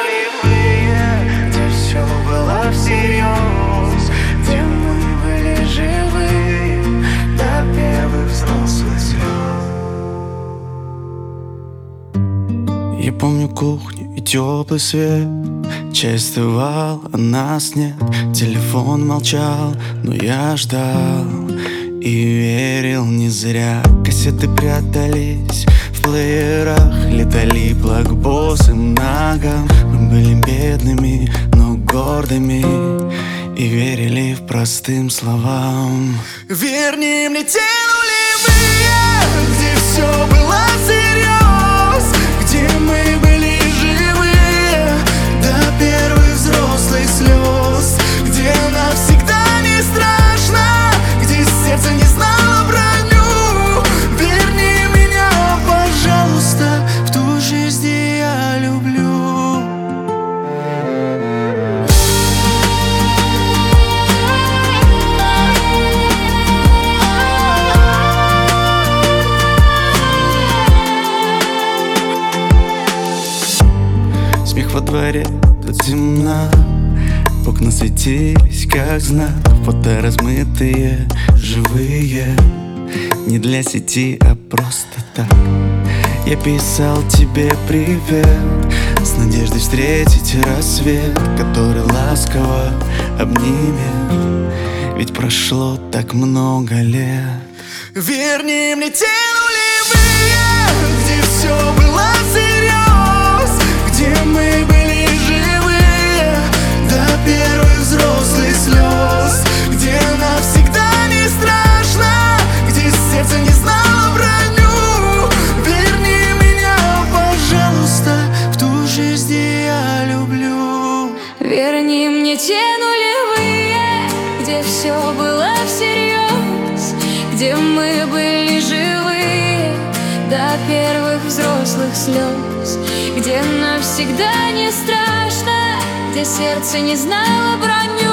нулевые, где все было всерьез, где мы были живы до первых взрослых слез. Я помню кухню и теплый свет. Чай остывал, а нас нет. Телефон молчал, но я ждал и верил не зря. Кассеты прятались в плеерах, летали блокбоссы много. Мы были бедными, но гордыми и верили в простым словам. Верни мне те нулевые, где все было всерьез, где мы были живы до первых взрослых слез, где навсегда не страшно, где сердце не знало броню. Верни меня, пожалуйста, в ту жизнь, где я люблю. Смех во дворе, тут темно. Окна светились, как знак. Фото размытые, живые. Не для сети, а просто так. Я писал тебе привет, с надеждой встретить рассвет, который ласково обнимет. Ведь прошло так много лет. Верни мне те нулевые, где все было всерьез, где мы были живы до первых взрослых слез, где навсегда не страшно, где сердце не знало броню. Верни меня, пожалуйста, в ту жизнь, где я люблю. Верни мне те нулевые, где все было всерьез, где мы были живы до первых взрослых слез, где навсегда не страшно, где сердце не знало броню.